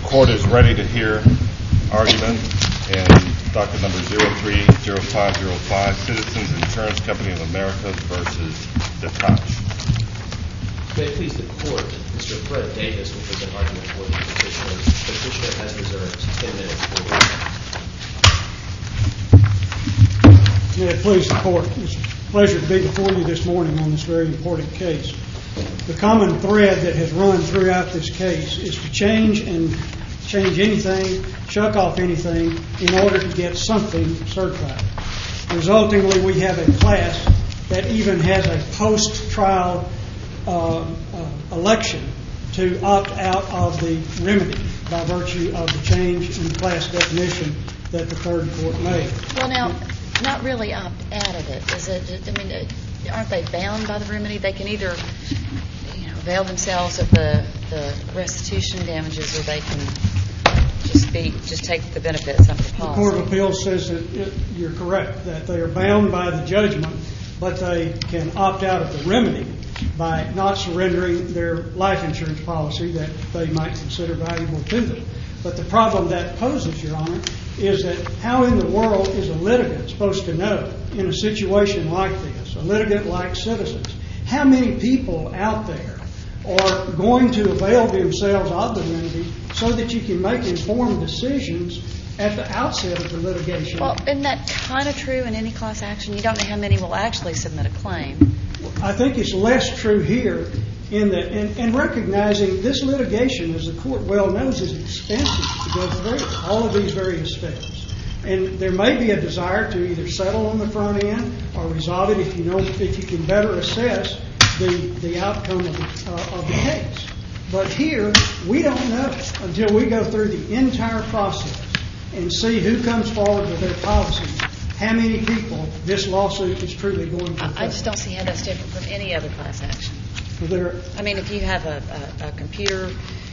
Court is ready to hear argument in docket number 030505, Citizens Insurance Company of America versus Detach. May it please the Court, Mr. Fred Davis will present argument for the petitioner. The petitioner has reserved 10 minutes for the May it please the Court, it's a pleasure to be before you this morning on this very important case. The common thread that has run throughout this case is to change anything, shuck off anything in order to get something certified. Resultingly, we have a class that even has a post-trial election to opt out of the remedy by virtue of the change in the class definition that the third court made. Well, now, not really opt out of it. Is it? I mean, aren't they bound by the remedy? They can either, avail themselves of the restitution damages, or they can just take the benefits of the policy. The Court of Appeals says that you're correct, that they are bound by the judgment, but they can opt out of the remedy by not surrendering their life insurance policy that they might consider valuable to them. But the problem that poses, Your Honor, is that how in the world is a litigant supposed to know in a situation like this, a litigant like Citizens, how many people out there are going to avail themselves of the remedy so that you can make informed decisions at the outset of the litigation? Well, isn't that kind of true in any class action? You don't know how many will actually submit a claim. I think it's less true here in that, and recognizing this litigation, as the Court well knows, is expensive to go through all of these various steps. And there may be a desire to either settle on the front end or resolve it if you can better assess the outcome of the case. But here, we don't know until we go through the entire process and see who comes forward with their policies, how many people this lawsuit is truly going to affect. I just don't see how that's different from any other class action. I mean, if you have a computer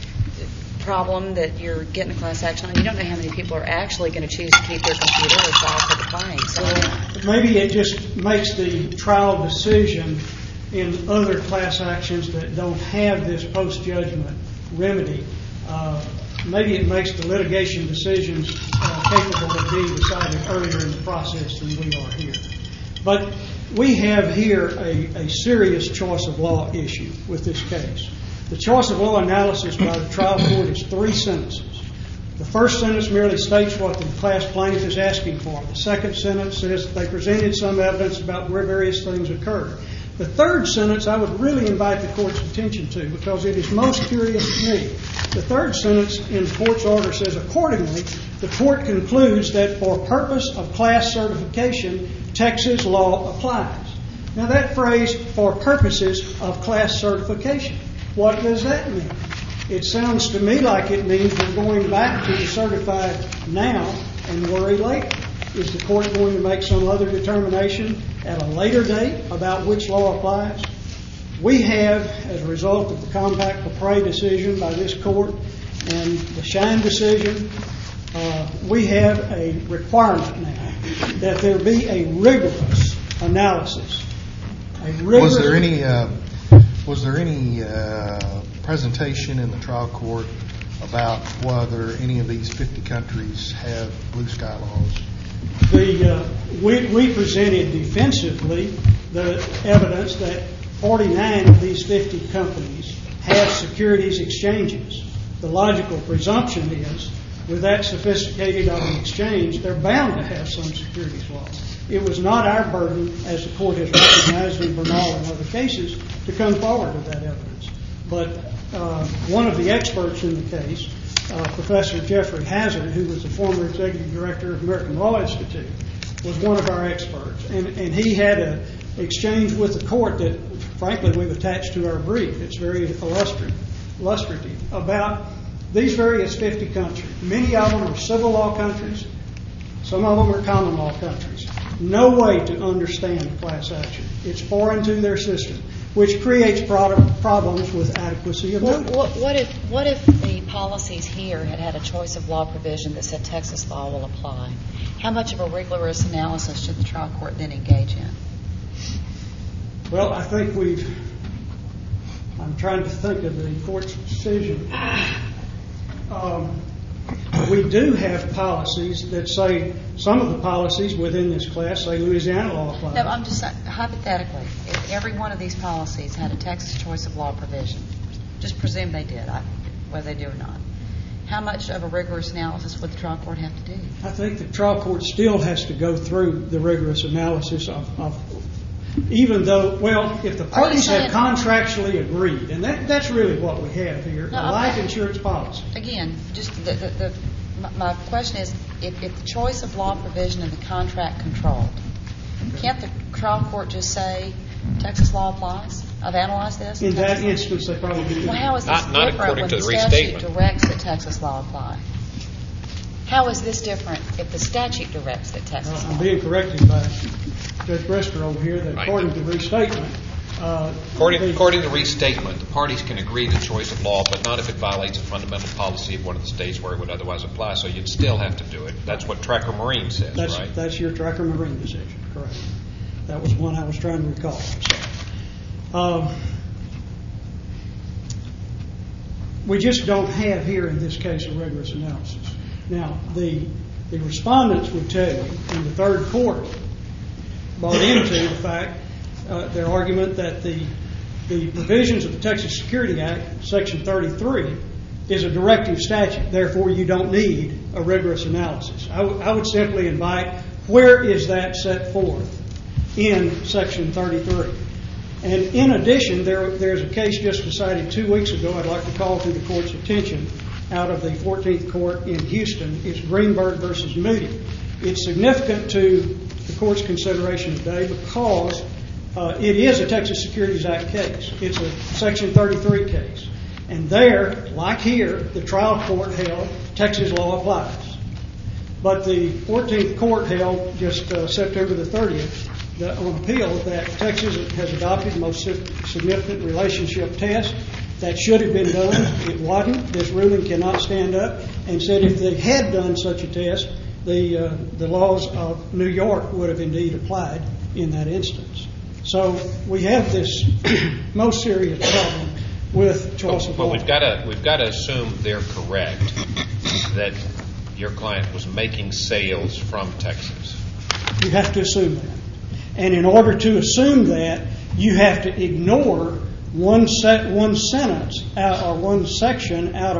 problem that you're getting a class action on, you don't know how many people are actually going to choose to keep their computer or file for the claim. So maybe it just makes the trial decision in other class actions that don't have this post-judgment remedy. Maybe it makes the litigation decisions capable of being decided earlier in the process than we are here. But we have here a serious choice of law issue with this case. The choice of law analysis by the trial court is 3 sentences. The first sentence merely states what the class plaintiff is asking for. The second sentence says that they presented some evidence about where various things occurred. The third sentence I would really invite the Court's attention to because it is most curious to me. The third sentence in the Court's order says, accordingly, the Court concludes that for purpose of class certification, Texas law applies. Now that phrase, for purposes of class certification, what does that mean? It sounds to me like it means we're going back to the certified now and worry later. Is the Court going to make some other determination at a later date about which law applies? We have, as a result of the Compact Capre decision by this Court and the Shine decision, we have a requirement now that there be a rigorous analysis. Was there any presentation in the trial court about whether any of these 50 countries have blue sky laws? We presented defensively the evidence that 49 of these 50 companies have securities exchanges. The logical presumption is, with that sophisticated of an exchange, they're bound to have some securities laws. It was not our burden, as the Court has recognized in Bernal and other cases, to come forward with that evidence. But one of the experts in the case, Professor Jeffrey Hazard, who was the former executive director of American Law Institute, was one of our experts. And he had an exchange with the Court that, frankly, we've attached to our brief. It's very illustrative about these various 50 countries. Many of them are civil law countries. Some of them are common law countries. No way to understand class action. It's foreign to their system, which creates problems with adequacy of notice. What if the policies here had a choice of law provision that said Texas law will apply? How much of a rigorous analysis should the trial court then engage in? Well, I think I'm trying to think of the Court's decision. We do have policies that say, some of the policies within this class say Louisiana law applies. No, I'm just saying, hypothetically, if every one of these policies had a Texas choice of law provision, just presume they did, whether they do or not, how much of a rigorous analysis would the trial court have to do? I think the trial court still has to go through the rigorous analysis of even though, well, if the parties have contractually agreed, and that's really what we have here, a life insurance policy. Again, just my question is, if the choice of law provision in the contract controlled, can't the trial court just say Texas law applies? I've analyzed this. In that instance, they probably do. Well, how is this Not different according when to the the statute restatement. directs that Texas law apply? How is this different if the statute directs that Texas law? I'm being corrected by Judge Brester over here that according to restatement, According to restatement, the parties can agree to choice of law, but not if it violates a fundamental policy of one of the states where it would otherwise apply. So you'd still have to do it. That's what Tracker Marine says, right? That's your Tracker Marine decision, correct. That was one I was trying to recall. We just don't have here in this case a rigorous analysis. Now, the respondents would tell you, and the third court bought into the fact, their argument that the provisions of the Texas Security Act, Section 33, is a directive statute. Therefore, you don't need a rigorous analysis. I would simply invite, where is that set forth in Section 33? And in addition, there's a case just decided 2 weeks ago I'd like to call to the court's attention out of the 14th Court in Houston. It's Greenberg versus Moody. It's significant to the court's consideration today because it is a Texas Securities Act case. It's a Section 33 case. And there, like here, the trial court held Texas law applies. But the 14th Court held just September the 30th on appeal that Texas has adopted the most significant relationship test. That should have been done. It wasn't. This ruling cannot stand up, and said if they had done such a test, the laws of New York would have indeed applied in that instance. So we have this most serious problem with choice of law. But we've got to assume they're correct that your client was making sales from Texas. You have to assume that. And in order to assume that, you have to ignore one sentence or one section out of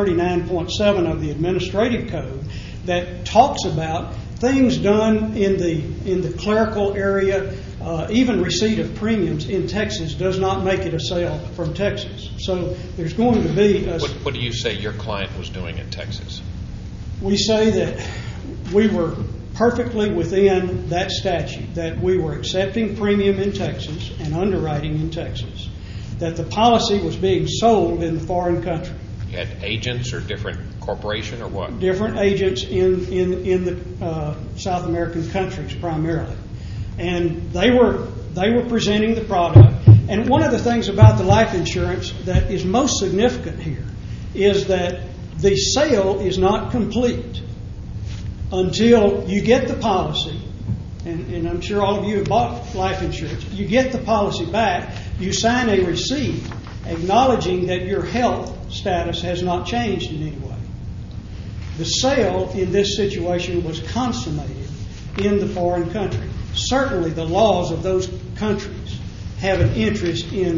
139.7 of the Administrative Code that talks about things done in the clerical area. Even receipt of premiums in Texas does not make it a sale from Texas. So there's going to be What do you say your client was doing in Texas? We say that we were perfectly within that statute, that we were accepting premium in Texas and underwriting in Texas, that the policy was being sold in the foreign country. You had agents or different corporation or what? Different agents in the South American countries primarily. And they were presenting the product. And one of the things about the life insurance that is most significant here is that the sale is not complete until you get the policy. And I'm sure all of you have bought life insurance. You get the policy back. You sign a receipt acknowledging that your health status has not changed in any way. The sale in this situation was consummated in the foreign country. Certainly the laws of those countries have an interest in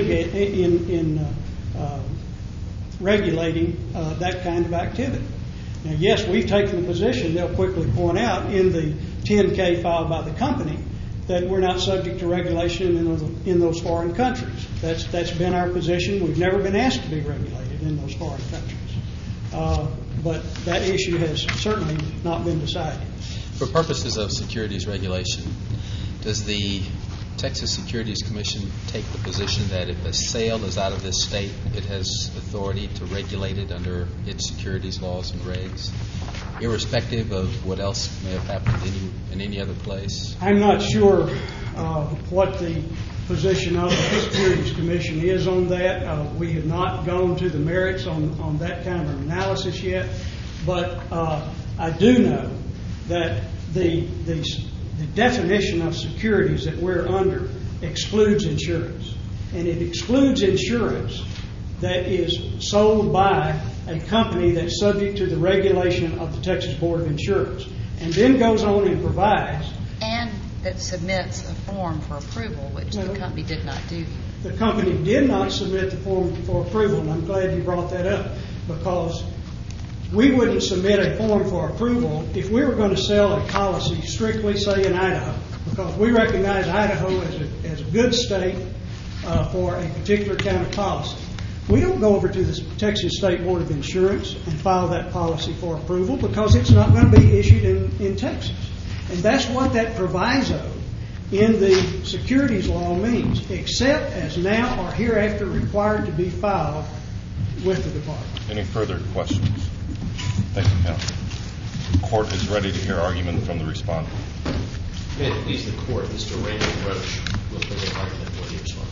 regulating that kind of activity. Now, yes, we've taken the position, they'll quickly point out in the 10-K filed by the company, that we're not subject to regulation in those foreign countries. That's been our position. We've never been asked to be regulated in those foreign countries. But that issue has certainly not been decided. For purposes of securities regulation, does the Texas Securities Commission take the position that if a sale is out of this state, it has authority to regulate it under its securities laws and regs, irrespective of what else may have happened in any other place? I'm not sure what the position of the Securities Commission is on that. We have not gone to the merits on that kind of analysis yet. But I do know that the definition of securities that we're under excludes insurance. And it excludes insurance that is sold by a company that's subject to the regulation of the Texas Board of Insurance, and then goes on and provides. And that submits a form for approval, which the company did not do. The company did not submit the form for approval, and I'm glad you brought that up, because we wouldn't submit a form for approval if we were going to sell a policy strictly, say, in Idaho, because we recognize Idaho as a good state for a particular kind of policy. We don't go over to the Texas State Board of Insurance and file that policy for approval because it's not going to be issued in Texas. And that's what that proviso in the securities law means, except as now or hereafter required to be filed with the department. Any further questions? Thank you, counsel. The court is ready to hear argument from the respondent. May it please the court, Mr. Raymond Roach will present argument for the respondent.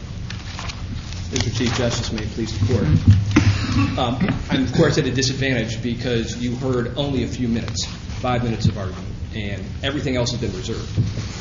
Mr. Chief Justice, may it please the court. I'm, of course, at a disadvantage because you heard only a few minutes, 5 minutes of argument, and everything else has been reserved.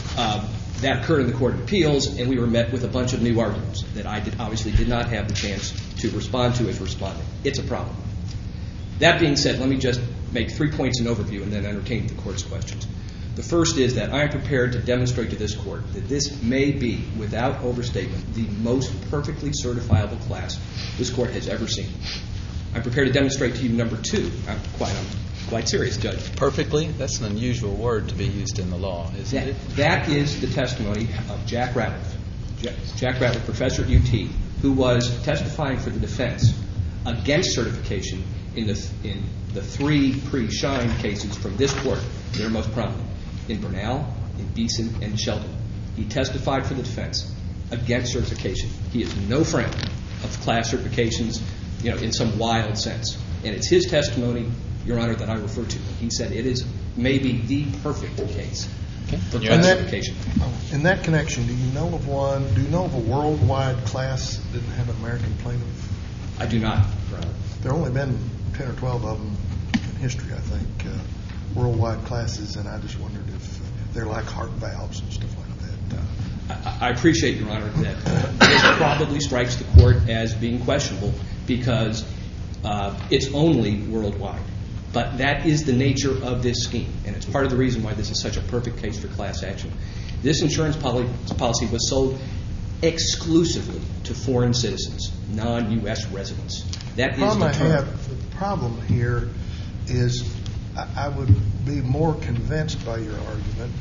That occurred in the Court of Appeals, and we were met with a bunch of new arguments that I obviously did not have the chance to respond to as respondent. It's a problem. That being said, let me just make 3 points in overview and then entertain the court's questions. The first is that I am prepared to demonstrate to this court that this may be, without overstatement, the most perfectly certifiable class this court has ever seen. I'm prepared to demonstrate to you, number two, I'm quite serious, Judge. Perfectly? That's an unusual word to be used in the law, isn't it? That is the testimony of Jack Ratliff. Jack Ratliff, professor at UT, who was testifying for the defense against certification in the 3 pre-Shine cases from this court that are most prominent, in Bernal, in Beeson, and Sheldon. He testified for the defense against certification. He is no friend of class certifications, in some wild sense. And it's his testimony, Your Honor, that I refer to. He said it is maybe the perfect case for class certification. In that connection, do you know of a worldwide class that didn't have an American plaintiff? I do not, Your Honor. There have only been 10 or 12 of them in history, I think, worldwide classes, and I just wondered if they're like heart valves and stuff like that. I appreciate, Your Honor, that this probably strikes the court as being questionable because it's only worldwide. But that is the nature of this scheme, and it's part of the reason why this is such a perfect case for class action. This insurance policy was sold exclusively to foreign citizens, non-U.S. residents. That is the term. The problem here is I would be more convinced by your argument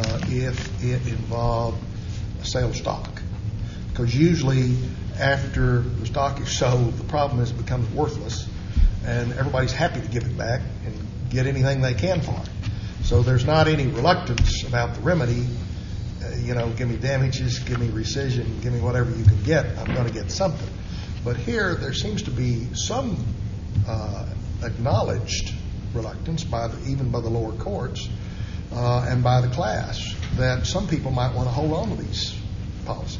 if it involved a sale of stock. Because usually after the stock is sold, the problem is it becomes worthless, and everybody's happy to give it back and get anything they can for it. So there's not any reluctance about the remedy. Give me damages, give me rescission, give me whatever you can get. I'm going to get something. But here there seems to be some acknowledged reluctance, even by the lower courts and by the class, that some people might want to hold on to these policies.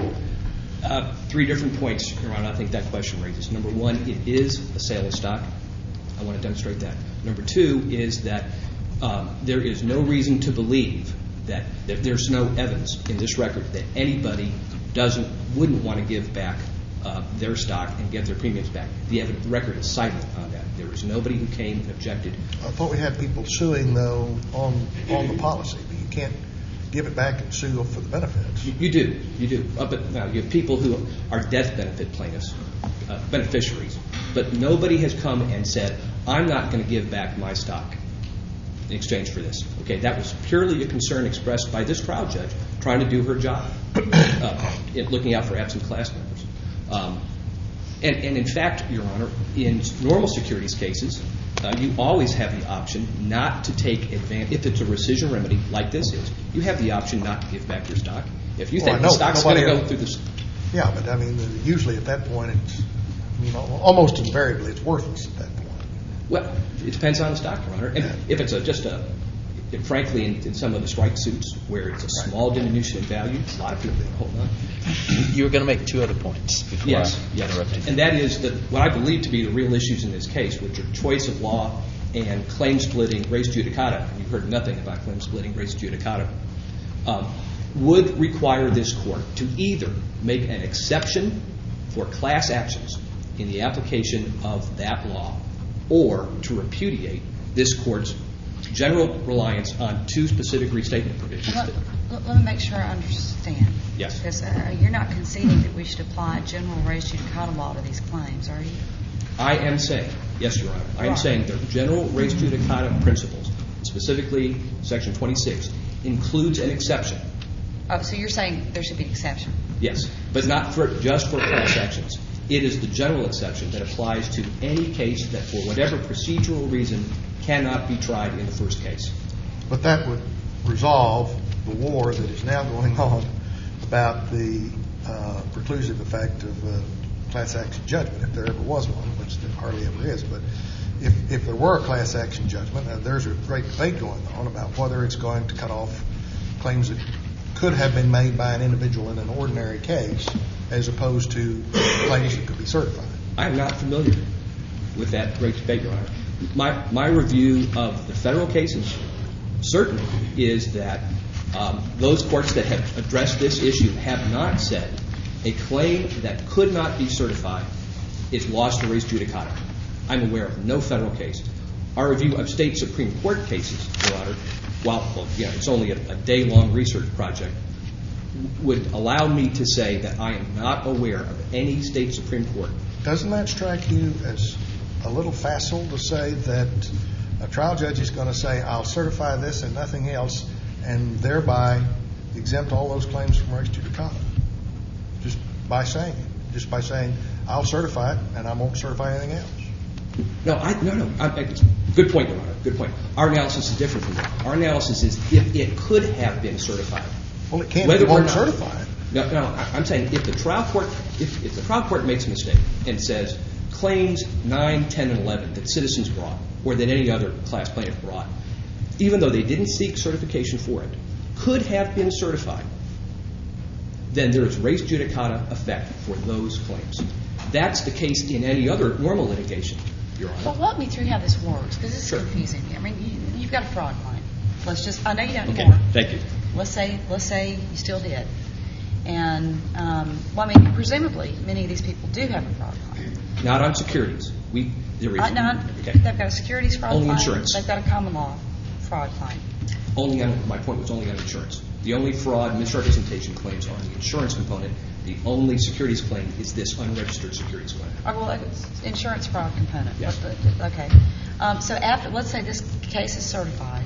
3 different points, Your Honor, I think that question raises. Number 1, it is a sale of stock. I want to demonstrate that. Number 2 is that there is no reason to believe that there's no evidence in this record that anybody wouldn't want to give back their stock and get their premiums back. The record is silent on that. There was nobody who came and objected. I thought we had people suing, though, on the policy. But you can't give it back and sue for the benefits. You do. But now you have people who are death benefit plaintiffs, beneficiaries. But nobody has come and said, I'm not going to give back my stock in exchange for this. Okay, that was purely a concern expressed by this trial judge trying to do her job, looking out for absent class members. And in fact, Your Honor, in normal securities cases, you always have the option not to take advantage. If it's a rescission remedy like this is, you have the option not to give back your stock. If you think the stock's going to go through this. Yeah, but I mean, usually at that point, almost invariably, it's worthless at that point. Well, it depends on the stock, Your Honor. And if it's frankly, in some of the strike suits where it's a small diminution in value, a lot of people hold on. You were going to make 2 other points before Yes. interrupted. And that is that what I believe to be the real issues in this case, which are choice of law and claim splitting, res judicata. You've heard nothing about claim splitting, res judicata. Would require this court to either make an exception for class actions in the application of that law or to repudiate this Court's general reliance on two specific restatement provisions. Let me make sure I understand. Yes. Because you're not conceding that we should apply general res judicata law to these claims, are you? I am saying, yes, Your Honor, I am Right. saying the general res judicata principles, specifically Section 26, includes an exception. Oh, so you're saying there should be an exception? Yes, but not just for class actions. It is the general exception that applies to any case that, for whatever procedural reason, cannot be tried in the first case. But that would resolve the war that is now going on about the preclusive effect of class action judgment, if there ever was one, which there hardly ever is. But if there were a class action judgment, there's a great debate going on about whether it's going to cut off claims that could have been made by an individual in an ordinary case as opposed to claims that could be certified. I am not familiar with that great debate, Your Honor. My review of the federal cases certainly is that those courts that have addressed this issue have not said a claim that could not be certified is lost to res judicata. I'm aware of no federal case. Our review of state Supreme Court cases, Your Honor, while it's only a day-long research project, would allow me to say that I am not aware of any state Supreme Court. Doesn't that strike you as a little facile to say that a trial judge is going to say, I'll certify this and nothing else, and thereby exempt all those claims from res judicata? Just by saying, I'll certify it and I won't certify anything else. No. Good point, Your Honor. Good point. Our analysis is different from that. Our analysis is if it could have been certified. Well, it can't. It won't certify it. No. I'm saying if the trial court makes a mistake and says claims 9, 10, and 11 that citizens brought or that any other class plaintiff brought, even though they didn't seek certification for it, could have been certified, then there is res judicata effect for those claims. That's the case in any other normal litigation, Your Honor. Well, walk me through how this works, because it's Sure. confusing me. I mean, you've got a fraud claim. I know you don't Okay. anymore. Thank you. Let's say you still did. And, presumably, many of these people do have a fraud claim. Not on securities. Okay. They've got a securities fraud Only claim. insurance. They've got a common law fraud claim. My point was only on insurance. The only fraud misrepresentation claims are on the insurance component. The only securities claim is this unregistered securities claim. Insurance fraud component. Yes. Okay. So let's say this case is certified.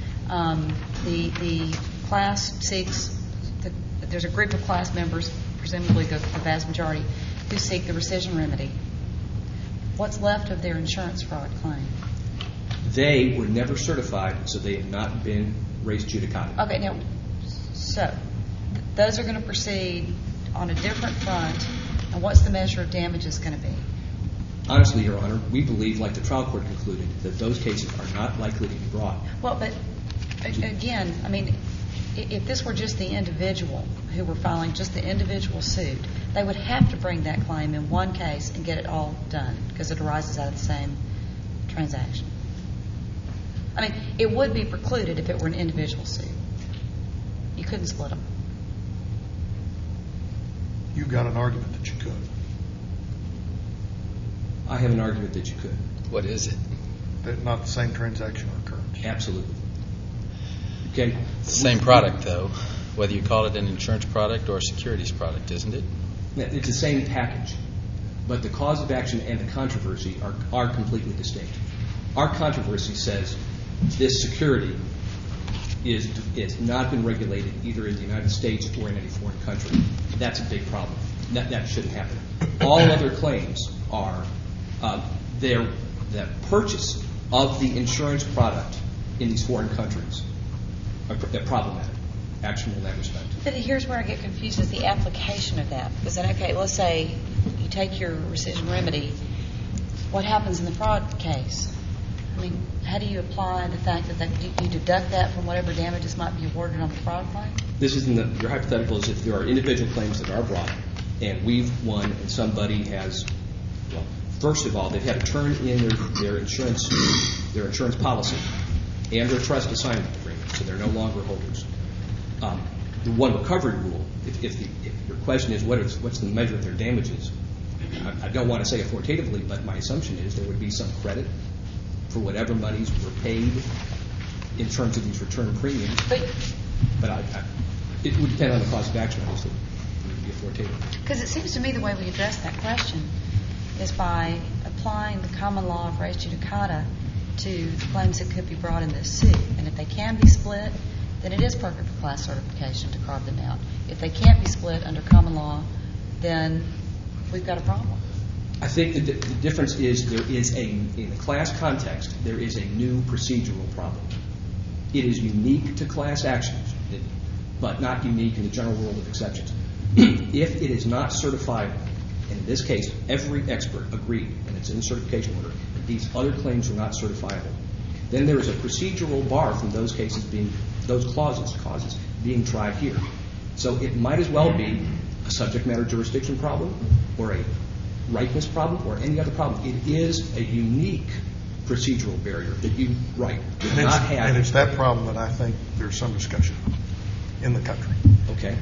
The class seeks, there's a group of class members, presumably the vast majority, who seek the rescission remedy. What's left of their insurance fraud claim? They were never certified, so they have not been res judicata. Okay, now, so those are going to proceed on a different front, and what's the measure of damages going to be? Honestly, Your Honor, we believe, like the trial court concluded, that those cases are not likely to be brought. Well, but again, if this were just the individual who were filing just the individual suit, they would have to bring that claim in one case and get it all done because it arises out of the same transaction. It would be precluded if it were an individual suit. You couldn't split them. You've got an argument that you could. I have an argument that you could. What is it? That not the same transaction or occurrence. Absolutely. Okay. Same product, though, whether you call it an insurance product or a securities product, isn't it? It's the same package, but the cause of action and the controversy are completely distinct. Our controversy says this security is not been regulated either in the United States or in any foreign country. That's a big problem. That shouldn't happen. All other claims are the purchase of the insurance product in these foreign countries are problematic, actionable in that respect. But here's where I get confused is the application of that. Because then, okay, let's say you take your rescission remedy. What happens in the fraud case? How do you apply the fact that you deduct that from whatever damages might be awarded on the fraud claim? This is your hypothetical is if there are individual claims that are brought and we've won and somebody has, well, first of all, they've had to turn in their insurance policy and their trust assignment agreement, so they're no longer holders. The one recovery rule, if your question is what's the measure of their damages, I don't want to say authoritatively, but my assumption is there would be some credit for whatever monies were paid in terms of these return premiums. But it would depend on the cause of action, obviously. It would be authoritative. Because it seems to me the way we address that question is by applying the common law of res judicata to the claims that could be brought in this suit. And if they can be split, then it is appropriate for class certification to carve them out. If they can't be split under common law, then we've got a problem. I think the difference is there is in the class context, there is a new procedural problem. It is unique to class actions, but not unique in the general world of exceptions. If it is not certified, and in this case, every expert agreed, and it's in the certification order, that these other claims are not certifiable, then there is a procedural bar from those cases those causes being tried here. So it might as well be a subject matter jurisdiction problem or a ripeness problem or any other problem. It is a unique procedural barrier that you do not have. And it's that problem that I think there's some discussion in the country. Okay.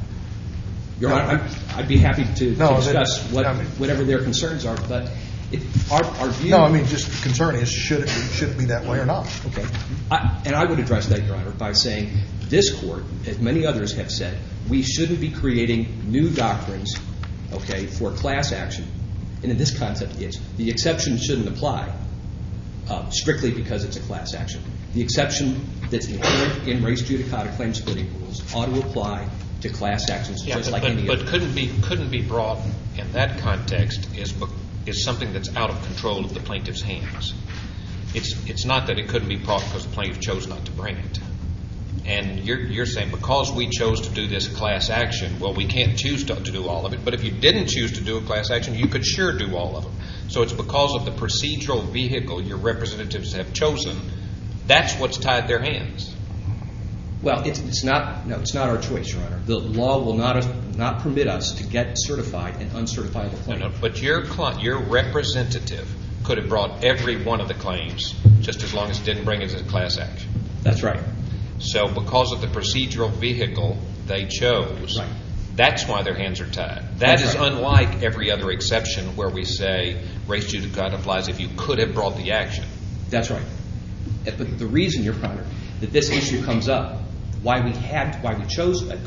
Your Honor, I'd be happy to discuss whatever their concerns are, but our view... No, I mean, just the concern is should it be that way or not? Okay. And I would address that, Your Honor, by saying this Court, as many others have said, we shouldn't be creating new doctrines, okay, for class action. And in this concept, the exception shouldn't apply strictly because it's a class action. The exception that's inherent in res judicata claim splitting rules ought to apply to class actions just like any other. But couldn't be brought in that context is something that's out of control of the plaintiff's hands. It's not that it couldn't be brought because the plaintiff chose not to bring it. And you're saying because we chose to do this class action, well, we can't choose to do all of it. But if you didn't choose to do a class action, you could sure do all of them. So it's because of the procedural vehicle your representatives have chosen. That's what's tied their hands. Well, it's not our choice, Your Honor. The law will not permit us to get certified an uncertifiable claim. No, but your representative could have brought every one of the claims just as long as it didn't bring it as a class action. That's right. So because of the procedural vehicle they chose, right. That's why their hands are tied. That is right. Unlike every other exception where we say res judicata applies if you could have brought the action. That's right. But the reason, Your Honor, that this issue comes up, why we chose that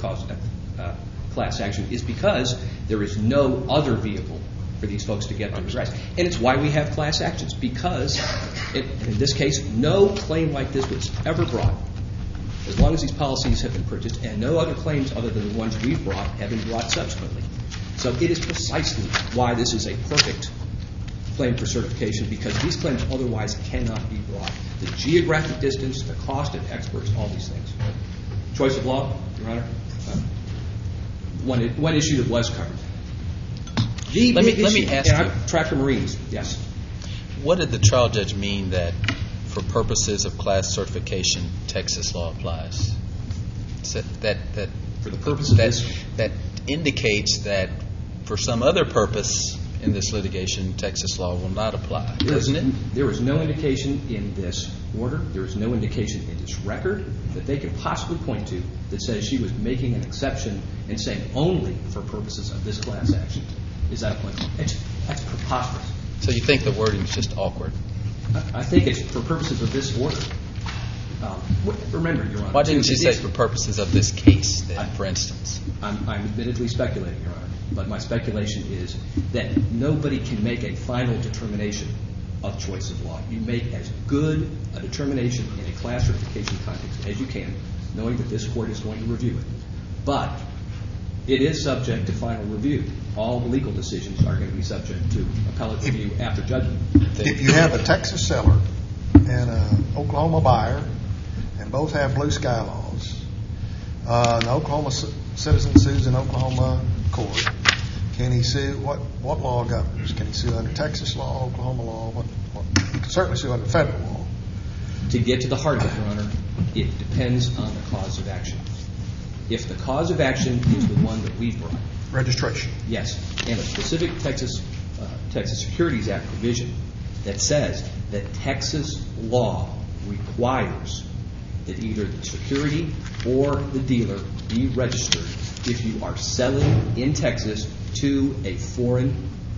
class action, is because there is no other vehicle for these folks to get their rights. And it's why we have class actions, because in this case, no claim like this was ever brought, as long as these policies have been purchased, and no other claims other than the ones we've brought have been brought subsequently. So it is precisely why this is a perfect claim for certification, because these claims otherwise cannot be brought. The geographic distance, the cost of experts, all these things. Choice of law, Your Honor. One issue that was covered. Let me ask you. Tracker Marines, yes. What did the trial judge mean that for purposes of class certification, Texas law applies? That for the purpose of this? That indicates that for some other purpose in this litigation, Texas law will not apply, doesn't it? There is no indication in this order, there is no indication in this record that they could possibly point to that says she was making an exception and saying only for purposes of this class action. Is that a point? That's preposterous. So you think the wording is just awkward? I think it's for purposes of this order. Remember, Your Honor. Why didn't you say for purposes of this case, then, for instance? I'm admittedly speculating, Your Honor, but my speculation is that nobody can make a final determination of choice of law. You make as good a determination in a class certification context as you can, knowing that this Court is going to review it. But it is subject to final review. All legal decisions are going to be subject to appellate review after judgment. If you have a Texas seller and an Oklahoma buyer, and both have blue sky laws, an Oklahoma citizen sues an Oklahoma court, can he sue? What law governs? Can he sue under Texas law, Oklahoma law? He can certainly sue under federal law. To get to the heart of it, Your Honor, it depends on the cause of action. If the cause of action is the one that we've brought. Registration. Yes. And a specific Texas Securities Act provision that says that Texas law requires that either the security or the dealer be registered if you are selling in Texas to a foreign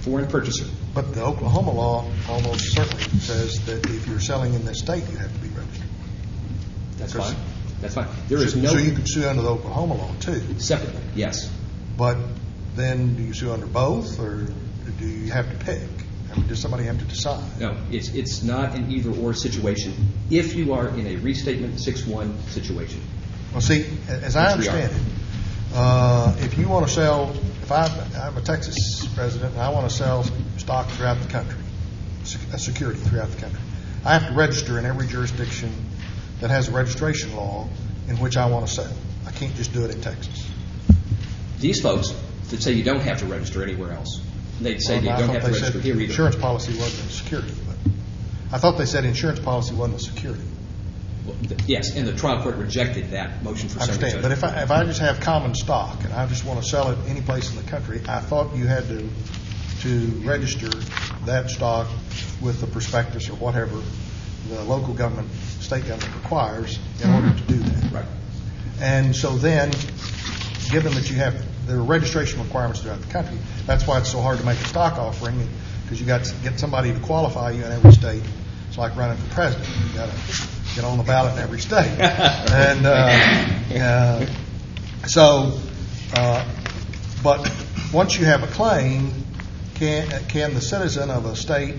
foreign purchaser. But the Oklahoma law almost certainly says that if you're selling in this state, you have to be registered. That's fine. That's fine. There is no... So you can sue under the Oklahoma law, too. Separately, yes. But then do you sue under both, or do you have to pick? I mean, does somebody have to decide? No, it's not an either-or situation if you are in a Restatement 6-1 situation. Well, see, as I understand it, if you want to sell, if I'm a Texas resident and I want to sell stock throughout the country, security throughout the country, I have to register in every jurisdiction that has a registration law in which I want to sell. I can't just do it in Texas. These folks that say you don't have to register anywhere else, they say you don't have to register here either. Insurance policy wasn't a security, but I thought they said insurance policy wasn't a security. Well, yes, and the trial court rejected that motion for summary judgment. But if I just have common stock and I just want to sell it any place in the country, I thought you had to register that stock with the prospectus or whatever the local government, state government requires in order to do that. Right. And so then, given that you have there are registration requirements throughout the country, that's why it's so hard to make a stock offering, because you got to get somebody to qualify you in every state. It's like running for president. You got to get on the ballot in every state. And but once you have a claim, can the citizen of a state,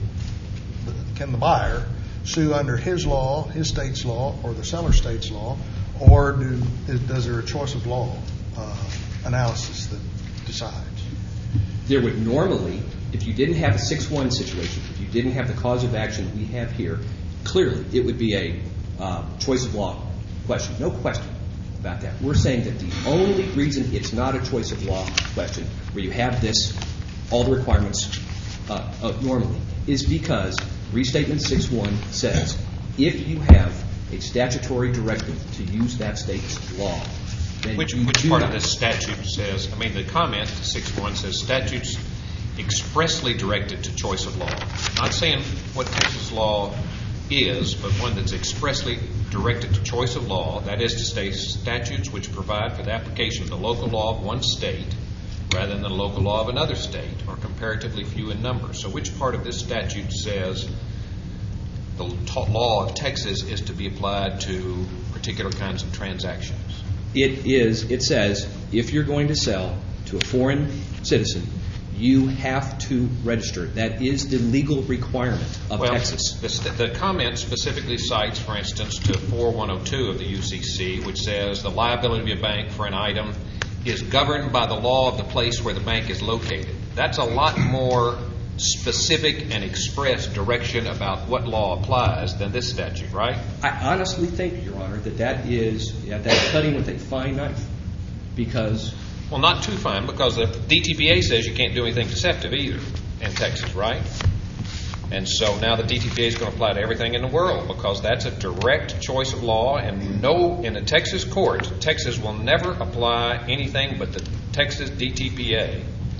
can the buyer sue under his law, his state's law, or the seller state's law, or does there a choice of law analysis that decides? There would normally, if you didn't have a 6-1 situation, if you didn't have the cause of action we have here, clearly it would be a choice of law question. No question about that. We're saying that the only reason it's not a choice of law question, where you have this, all the requirements normally, is because Restatement 6-1 says if you have a statutory directive to use that state's law, then Which part of this statute says, I mean, the comment 6-1 says statutes expressly directed to choice of law. Not saying what Texas law is, but one that's expressly directed to choice of law, that is to say statutes which provide for the application of the local law of one state rather than the local law of another state, are comparatively few in number. So which part of this statute says the law of Texas is to be applied to particular kinds of transactions? It says if you're going to sell to a foreign citizen, you have to register. That is the legal requirement of Texas. The comment specifically cites, for instance, to 4102 of the UCC, which says the liability of a bank for an item is governed by the law of the place where the bank is located. That's a lot more specific and express direction about what law applies than this statute, right? I honestly think, Your Honor, that is cutting with a fine knife, because... Well, not too fine, because the DTPA says you can't do anything deceptive either in Texas, right? And so now the DTPA is going to apply to everything in the world, because that's a direct choice of law, and in a Texas court, Texas will never apply anything but the Texas DTPA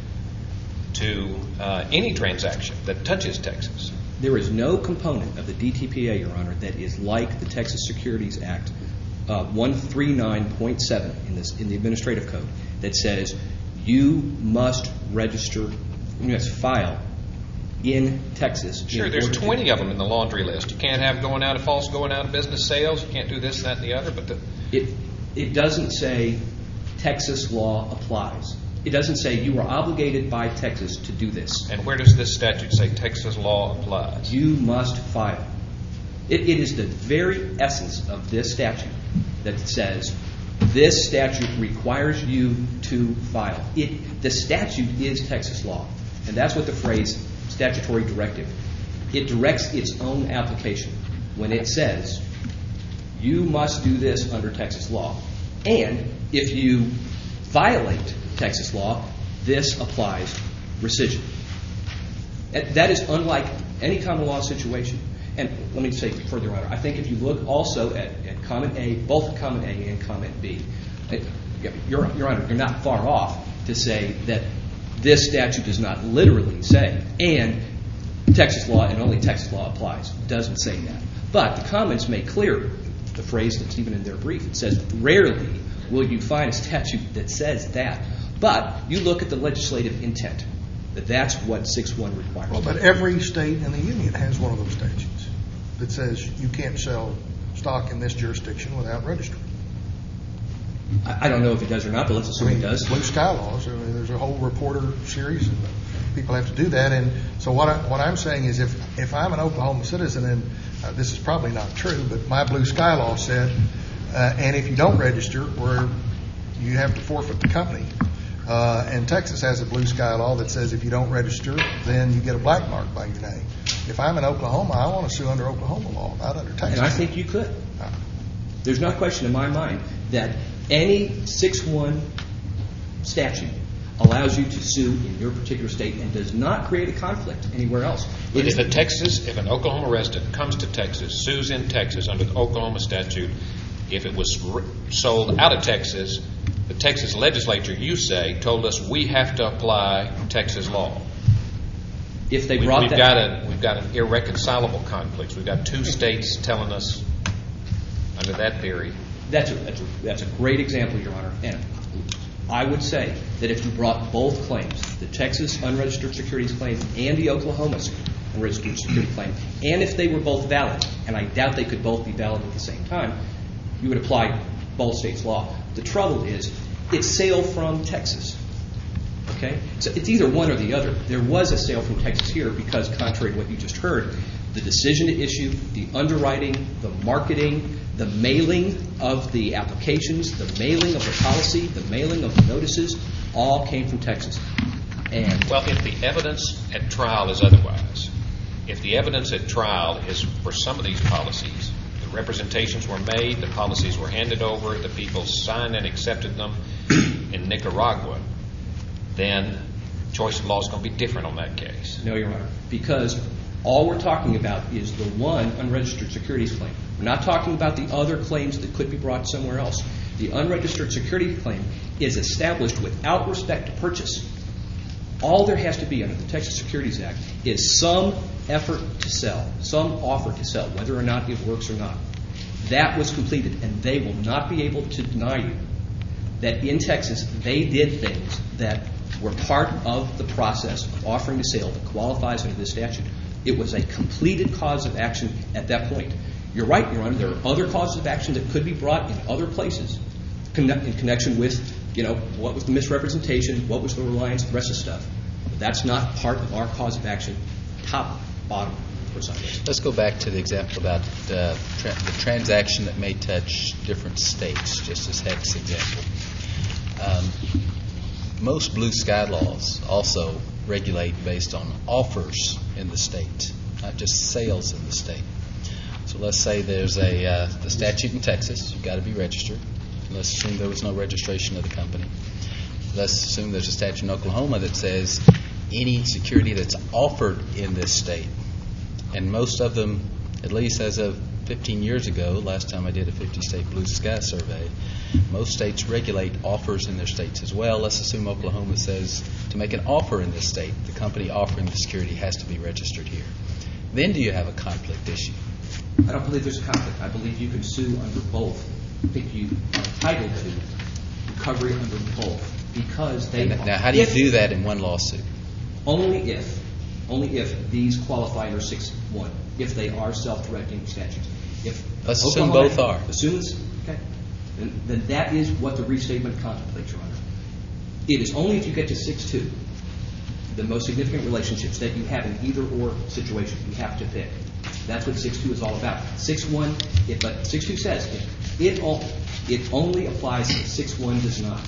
to any transaction that touches Texas. There is no component of the DTPA, Your Honor, that is like the Texas Securities Act 139.7 in the Administrative Code that says you must register, you must file in Texas. Sure, there's 20 of them in the laundry list. You can't have false going out of business sales. You can't do this, that, and the other. But it doesn't say Texas law applies. It doesn't say you are obligated by Texas to do this. And where does this statute say Texas law applies? You must file. It is the very essence of this statute that says this statute requires you to file. The statute is Texas law, and that's what the phrase statutory directive. It directs its own application when it says you must do this under Texas law. And if you violate Texas law, this applies rescission. That is unlike any common law situation. And let me say further, Your Honor, I think if you look also at Comment A, both Comment A and Comment B, Your Honor, you're not far off to say that this statute does not literally say, and Texas law and only Texas law applies. It doesn't say that. But the comments make clear the phrase that's even in their brief. It says, rarely will you find a statute that says that. But you look at the legislative intent. That's what 6-1 requires. Well, but every state in the union has one of those statutes that says you can't sell stock in this jurisdiction without registering. I don't know if it does or not, but let's assume it does. Blue Sky laws. I mean, there's a whole reporter series, and people have to do that. And so what I'm saying is, if I'm an Oklahoma citizen, and this is probably not true, but my Blue Sky law said, and if you don't register, where you have to forfeit the company. And Texas has a Blue Sky law that says if you don't register, then you get a black mark by your name. If I'm in Oklahoma, I want to sue under Oklahoma law, not under Texas. And I think you could. There's no question in my mind that any 6-1 statute allows you to sue in your particular state and does not create a conflict anywhere else. If an Oklahoma resident comes to Texas, sues in Texas under the Oklahoma statute, if it was sold out of Texas, the Texas legislature, you say, told us we have to apply Texas law. If they brought that, we've got an irreconcilable conflict. We've got two states telling us under that theory. That's a great example, Your Honor. And I would say that if you brought both claims, the Texas unregistered securities claim and the Oklahoma unregistered security claim, and if they were both valid, and I doubt they could both be valid at the same time, you would apply both states' law. The trouble is, it's sale from Texas. Okay? So it's either one or the other. There was a sale from Texas here because, contrary to what you just heard, the decision to issue, the underwriting, the marketing, the mailing of the applications, the mailing of the policy, the mailing of the notices, all came from Texas. And well, if the evidence at trial is otherwise, if the evidence at trial is for some of these policies, the representations were made, the policies were handed over, the people signed and accepted them in Nicaragua, then choice of law is going to be different on that case. No, Your Honor, because all we're talking about is the one unregistered securities claim. We're not talking about the other claims that could be brought somewhere else. The unregistered security claim is established without respect to purchase. All there has to be under the Texas Securities Act is some effort to sell, some offer to sell, whether or not it works or not. That was completed, and they will not be able to deny you that in Texas they did things that were part of the process of offering to sale that qualifies under this statute. It was a completed cause of action at that point. You're right, Your Honor, there are other causes of action that could be brought in other places in connection with, what was the misrepresentation, what was the reliance, the rest of the stuff. But that's not part of our cause of action, top, bottom, or sideways. Let's go back to the example about the transaction that may touch different states, just as Heck's example. Most Blue Sky laws also regulate based on offers in the state, not just sales in the state. So let's say there's the statute in Texas, you've got to be registered. Let's assume there was no registration of the company. Let's assume there's a statute in Oklahoma that says any security that's offered in this state. And most of them, at least as of 15 years ago, last time I did a 50-state Blue Sky survey, most states regulate offers in their states as well. Let's assume Oklahoma says to make an offer in this state, the company offering the security has to be registered here. Then do you have a conflict issue? I don't believe there's a conflict. I believe you can sue under both. I think you are entitled to recovery under both because they are. Now, how do you do that in one lawsuit? Only if these qualify under 6-1, if they are self-directing statutes. Let's assume both are. Okay. Then that is what the restatement contemplates, Your Honor. It is only if you get to 6-2, the most significant relationships that you have in either-or situation, you have to pick. That's what 6-2 is all about. 6-1, but 6-2 says it only applies if 6-1 does not.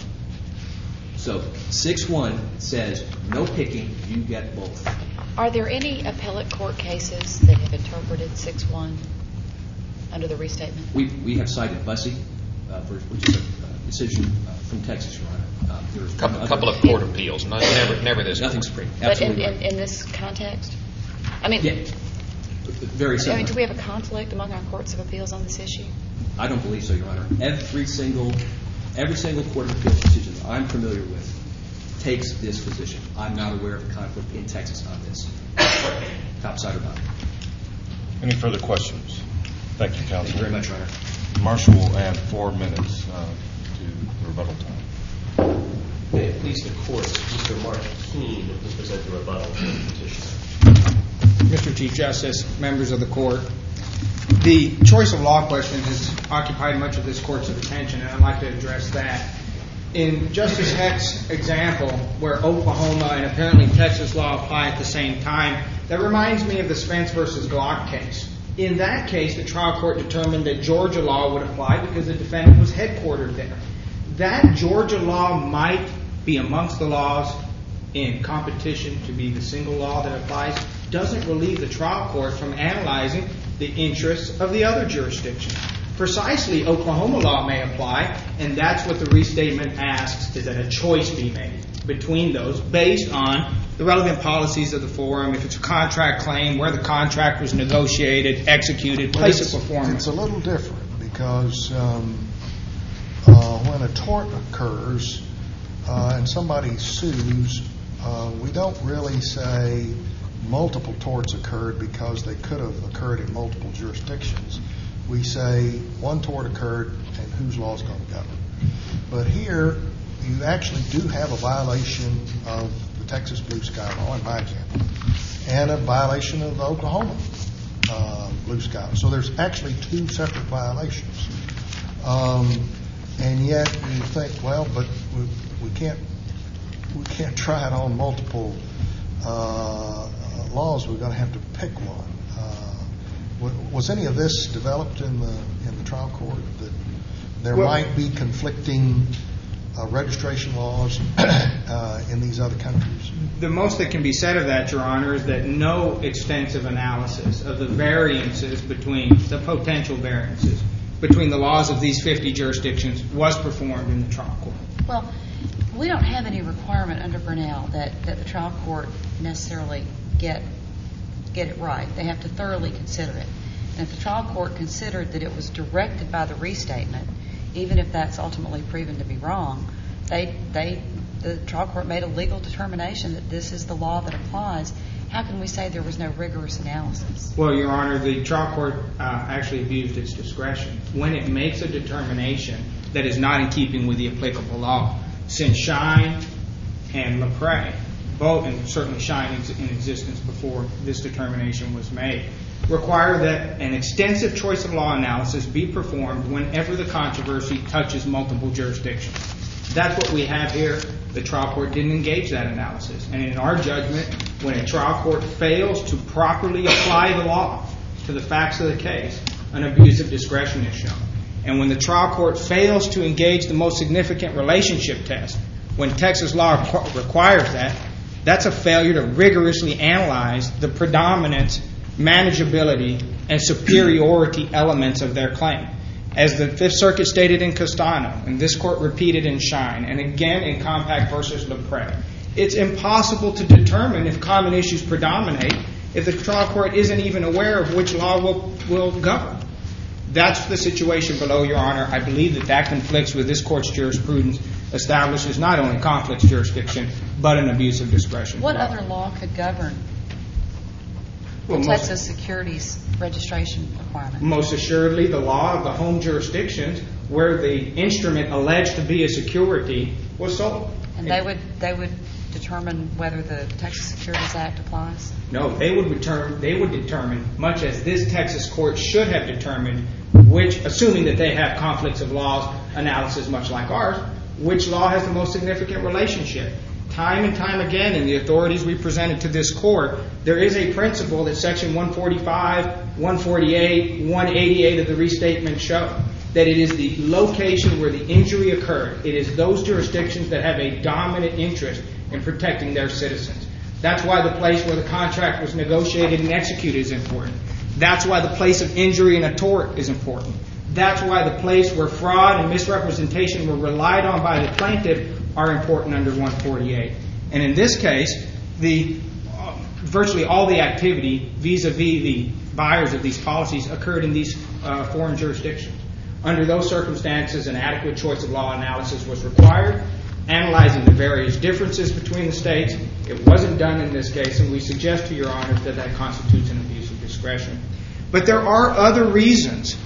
So 6-1 says no picking, you get both. Are there any appellate court cases that have interpreted 6-1 under the restatement? We have cited Bussey, which is a decision from Texas, Your Honor. There's a couple of court appeals, never this. Nothing supreme. But Absolutely in this context? I mean, yeah, very similar. Do we have a conflict among our courts of appeals on this issue? I don't believe so, Your Honor. Every single court of appeals decision I'm familiar with takes this position. I'm not aware of a conflict in Texas on this. Top side or bottom. Any further questions? Thank you, counsel. Thank you very much, Your Honor. Marshall will add 4 minutes to the rebuttal time. Okay. it please the Court, Mr. Mark Keene will present the rebuttal for the petitioner. Mr. Chief Justice, members of the Court, the choice of law question has occupied much of this Court's attention, and I'd like to address that. In Justice Heck's example, where Oklahoma and apparently Texas law apply at the same time, that reminds me of the Spence versus Glock case. In that case, the trial court determined that Georgia law would apply because the defendant was headquartered there. That Georgia law might be amongst the laws in competition to be the single law that applies, doesn't relieve the trial court from analyzing the interests of the other jurisdictions. Precisely, Oklahoma law may apply, and that's what the restatement asks, is that a choice be made between those based on the relevant policies of the forum, if it's a contract claim, where the contract was negotiated, executed, place of performance. It's a little different because when a tort occurs and somebody sues, we don't really say multiple torts occurred because they could have occurred in multiple jurisdictions. We say one tort occurred and whose law is going to govern. But here, you actually do have a violation of the Texas Blue Sky Law, in my example, and a violation of the Oklahoma Blue Sky Law. So there's actually two separate violations. And yet you think, well, but we can't try it on multiple laws. We're going to have to pick one. Was any of this developed in the trial court, that there might be conflicting registration laws in these other countries? The most that can be said of that, Your Honor, is that no extensive analysis of the variances between the potential variances between the laws of these 50 jurisdictions was performed in the trial court. Well, we don't have any requirement under Burnell that the trial court necessarily get it right. They have to thoroughly consider it. And if the trial court considered that it was directed by the restatement, even if that's ultimately proven to be wrong, the trial court made a legal determination that this is the law that applies. How can we say there was no rigorous analysis? Well, Your Honor, the trial court actually abused its discretion when it makes a determination that is not in keeping with the applicable law. Since Shine and LaPrey, both, and certainly Shine in existence before this determination was made, require that an extensive choice of law analysis be performed whenever the controversy touches multiple jurisdictions. That's what we have here. The trial court didn't engage that analysis. And in our judgment, when a trial court fails to properly apply the law to the facts of the case, an abuse of discretion is shown. And when the trial court fails to engage the most significant relationship test, when Texas law requires that, that's a failure to rigorously analyze the predominance, manageability, and superiority elements of their claim. As the Fifth Circuit stated in Castano, and this court repeated in Shine, and again in Compact versus LaPrey, it's impossible to determine if common issues predominate if the trial court isn't even aware of which law will govern. That's the situation below, Your Honor. I believe that conflicts with this court's jurisprudence, establishes not only conflicts jurisdiction, but an abuse of discretion. What other law could govern the Texas securities registration requirement? Most assuredly, the law of the home jurisdictions where the instrument alleged to be a security was sold. And they would determine whether the Texas Securities Act applies? No, they would determine, much as this Texas court should have determined, which, assuming that they have conflicts of laws analysis much like ours, which law has the most significant relationship. Time and time again in the authorities we presented to this court, there is a principle that Section 145, 148, 188 of the restatement show, that it is the location where the injury occurred. It is those jurisdictions that have a dominant interest in protecting their citizens. That's why the place where the contract was negotiated and executed is important. That's why the place of injury in a tort is important. That's why the place where fraud and misrepresentation were relied on by the plaintiff are important under 148. And in this case, virtually all the activity vis-a-vis the buyers of these policies occurred in these foreign jurisdictions. Under those circumstances, an adequate choice of law analysis was required, analyzing the various differences between the states. It wasn't done in this case, and we suggest to Your Honors that that constitutes an abuse of discretion. But there are other reasons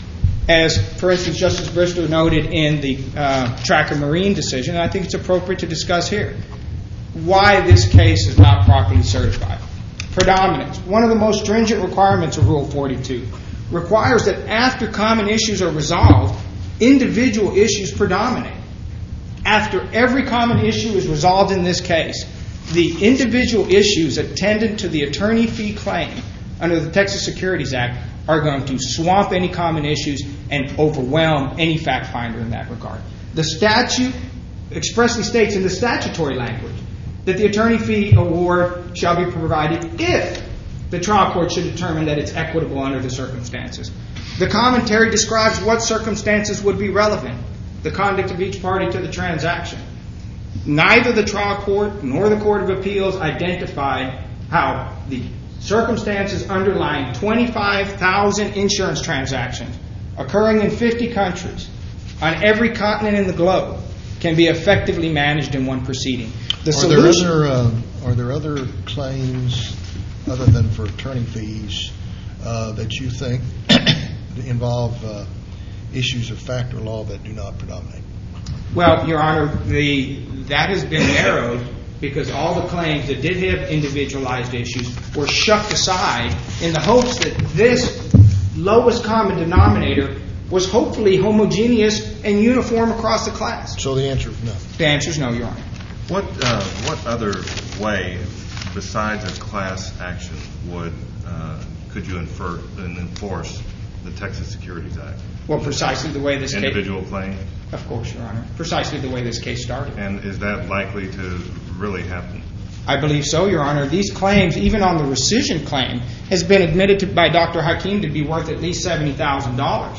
as, for instance, Justice Bristow noted in the Tracker Marine decision, and I think it's appropriate to discuss here, why this case is not properly certified. Predominance. One of the most stringent requirements of Rule 42 requires that after common issues are resolved, individual issues predominate. After every common issue is resolved in this case, the individual issues attendant to the attorney fee claim under the Texas Securities Act are going to swamp any common issues and overwhelm any fact finder in that regard. The statute expressly states in the statutory language that the attorney fee award shall be provided if the trial court should determine that it's equitable under the circumstances. The commentary describes what circumstances would be relevant, the conduct of each party to the transaction. Neither the trial court nor the Court of Appeals identified how the circumstances underlying 25,000 insurance transactions occurring in 50 countries on every continent in the globe can be effectively managed in one proceeding. Are there other claims other than for attorney fees that you think involve issues of fact or law that do not predominate? Well, Your Honor, that has been narrowed because all the claims that did have individualized issues were shucked aside in the hopes that this lowest common denominator was hopefully homogeneous and uniform across the class. So the answer is no. The answer is no, Your Honor. What other way besides a class action could you infer and enforce the Texas Securities Act? Well, precisely the way this individual claim? Of course, Your Honor. Precisely the way this case started. And is that likely to really happen? I believe so, Your Honor. These claims, even on the rescission claim, has been admitted by Dr. Hakim to be worth at least $70,000.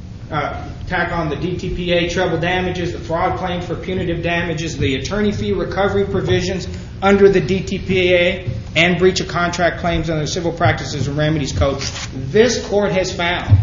Tack on the DTPA treble damages, the fraud claim for punitive damages, the attorney fee recovery provisions under the DTPA, and breach of contract claims under the Civil Practices and Remedies Code. This court has found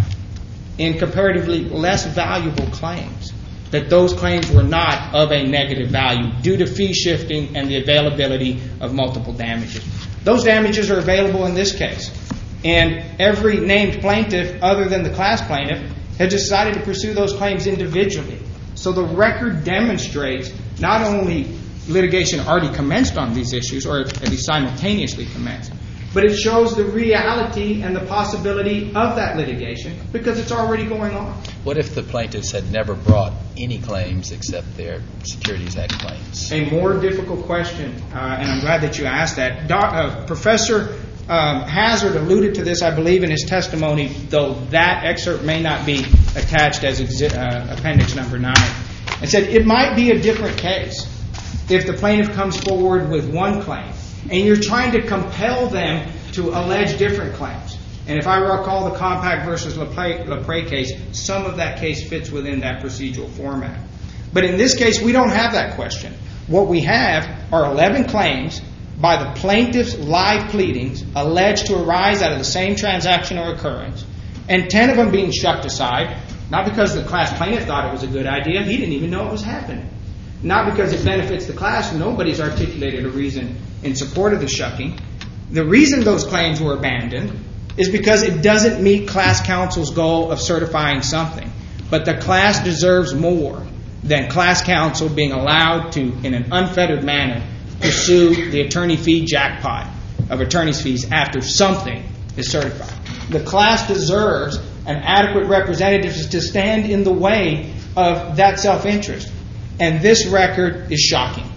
in comparatively less valuable claims that those claims were not of a negative value due to fee shifting and the availability of multiple damages. Those damages are available in this case. And every named plaintiff other than the class plaintiff has decided to pursue those claims individually. So the record demonstrates not only litigation already commenced on these issues, or at least simultaneously commenced, but it shows the reality and the possibility of that litigation because it's already going on. What if the plaintiffs had never brought any claims except their Securities Act claims? A more difficult question, and I'm glad that you asked that. Professor Hazard alluded to this, I believe, in his testimony, though that excerpt may not be attached as appendix number 9. And said it might be a different case if the plaintiff comes forward with one claim and you're trying to compel them to allege different claims. And if I recall the Compact versus LaPrey case, some of that case fits within that procedural format. But in this case, we don't have that question. What we have are 11 claims by the plaintiff's live pleadings alleged to arise out of the same transaction or occurrence, and 10 of them being shucked aside, not because the class plaintiff thought it was a good idea, he didn't even know it was happening. Not because it benefits the class, nobody's articulated a reason in support of the shucking. The reason those claims were abandoned is because it doesn't meet class counsel's goal of certifying something. But the class deserves more than class counsel being allowed to, in an unfettered manner, pursue the attorney fee jackpot of attorney's fees after something is certified. The class deserves an adequate representative to stand in the way of that self-interest. And this record is shocking.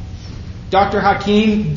Dr. Hakim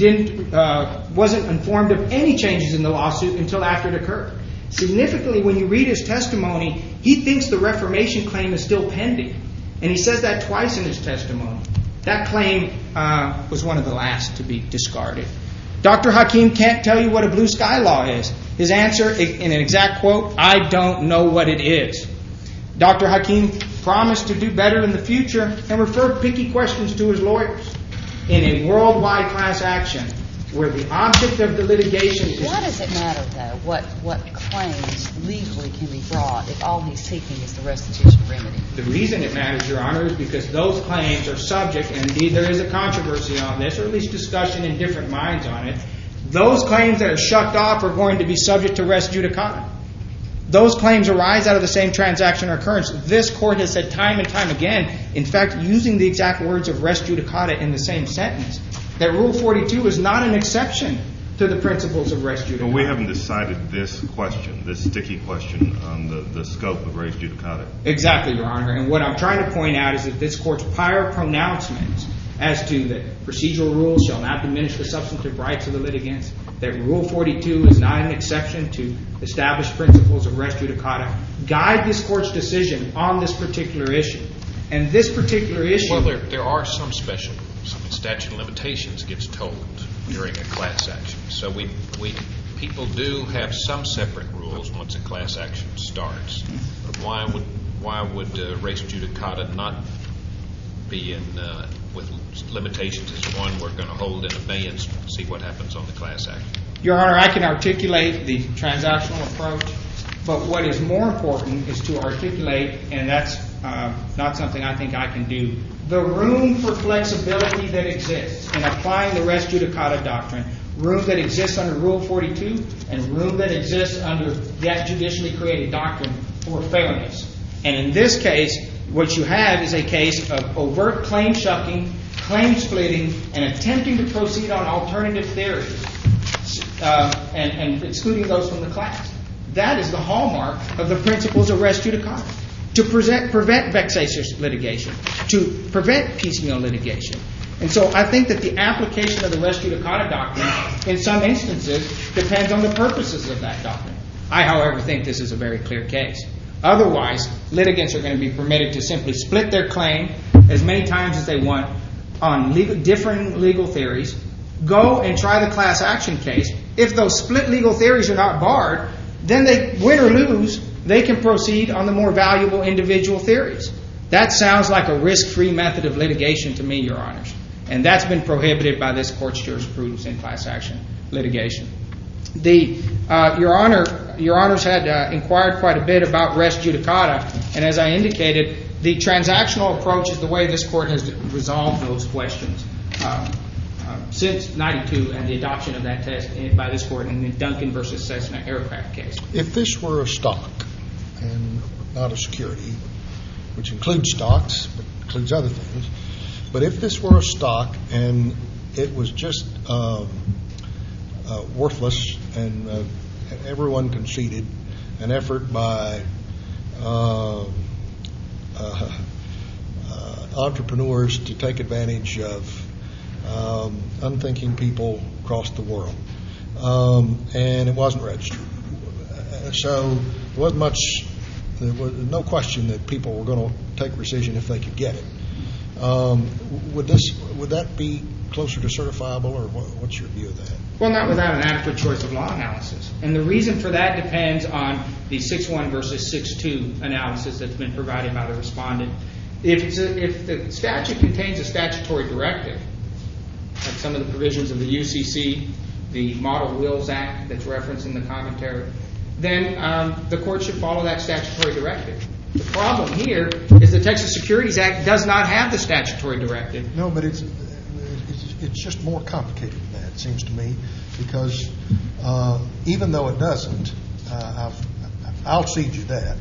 wasn't informed of any changes in the lawsuit until after it occurred. Significantly, when you read his testimony, he thinks the reformation claim is still pending. And he says that twice in his testimony. That claim was one of the last to be discarded. Dr. Hakim can't tell you what a blue sky law is. His answer, in an exact quote, "I don't know what it is." Dr. Hakim promised to do better in the future and referred picky questions to his lawyers. In a worldwide class action where the object of the litigation is... Why does it matter, though, what claims legally can be brought if all he's seeking is the restitution remedy? The reason it matters, Your Honor, is because those claims are subject, and indeed there is a controversy on this, or at least discussion in different minds on it. Those claims that are shucked off are going to be subject to res judicata. Those claims arise out of the same transaction or occurrence. This court has said time and time again, in fact, using the exact words of res judicata in the same sentence, that Rule 42 is not an exception to the principles of res judicata. But we haven't decided this question, this sticky question on the scope of res judicata. Exactly, Your Honor. And what I'm trying to point out is that this court's prior pronouncements as to that procedural rules shall not diminish the substantive rights of the litigants, that Rule 42 is not an exception to established principles of res judicata, guide this court's decision on this particular issue. And this particular issue... Well, there are some special rules. Statute of limitations gets told during a class action. So people do have some separate rules once a class action starts. Why would res judicata not be with limitations as one we're going to hold in abeyance and see what happens on the class action? Your Honor, I can articulate the transactional approach, but what is more important is to articulate, and that's not something I think I can do, the room for flexibility that exists in applying the res judicata doctrine, room that exists under Rule 42 and room that exists under that judicially created doctrine for fairness. And in this case, what you have is a case of overt claim shucking, claim splitting, and attempting to proceed on alternative theories and excluding those from the class. That is the hallmark of the principles of res judicata. To prevent vexatious litigation, to prevent piecemeal litigation. And so I think that the application of the res judicata doctrine in some instances depends on the purposes of that doctrine. I, however, think this is a very clear case. Otherwise, litigants are going to be permitted to simply split their claim as many times as they want on different legal theories, go and try the class action case. If those split legal theories are not barred, then they win or lose, they can proceed on the more valuable individual theories. That sounds like a risk-free method of litigation to me, Your Honors. And that's been prohibited by this Court's jurisprudence in class action litigation. Your Honors had inquired quite a bit about res judicata, and as I indicated, the transactional approach is the way this Court has resolved those questions since 92 and the adoption of that test by this Court in the Duncan v. Cessna aircraft case. If this were a stock and not a security, which includes stocks but includes other things, but if this were a stock and it was just worthless and everyone conceded an effort by entrepreneurs to take advantage of unthinking people across the world, and it wasn't registered. So there was no question that people were going to take rescission if they could get it. Would that be closer to certifiable, or what's your view of that? Well, not without an adequate choice of law analysis. And the reason for that depends on the 6-1 versus 6-2 analysis that's been provided by the respondent. If the statute contains a statutory directive, like some of the provisions of the UCC, the Model Wills Act that's referenced in the commentary, then the Court should follow that statutory directive. The problem here is the Texas Securities Act does not have the statutory directive. No, but it's just more complicated than that, it seems to me, because even though it doesn't, I'll cede you that,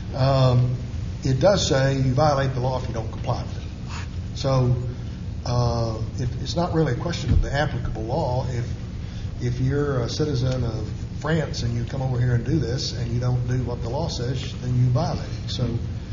it does say you violate the law if you don't comply with it. So it's not really a question of the applicable law. If you're a citizen of France and you come over here and do this and you don't do what the law says, then you violate it. So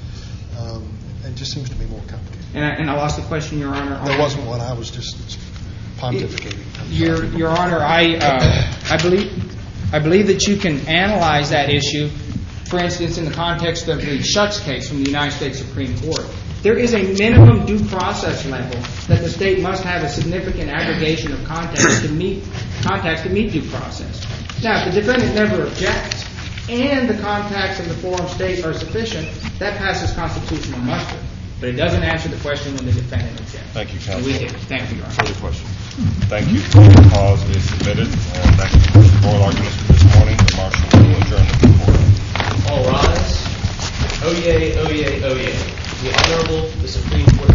it just seems to be more complicated. And I lost the question, Your Honor. There wasn't one. I was just pontificating. Your Honor, I believe that you can analyze that issue, for instance, in the context of the Schutz case from the United States Supreme Court. There is a minimum due process level that the state must have a significant aggregation of contacts to meet due process. Now, if the defendant never objects and the contacts in the forum state are sufficient, that passes constitutional muster. But it doesn't answer the question when the defendant objects. Thank you, counsel. And we did. Thank you, Your Honor. Further questions? Thank you. The cause is submitted. And that concludes the oral arguments for this morning. The marshal will adjourn the court. All rise. Oyez, oyez, oyez. The Honorable, the Supreme Court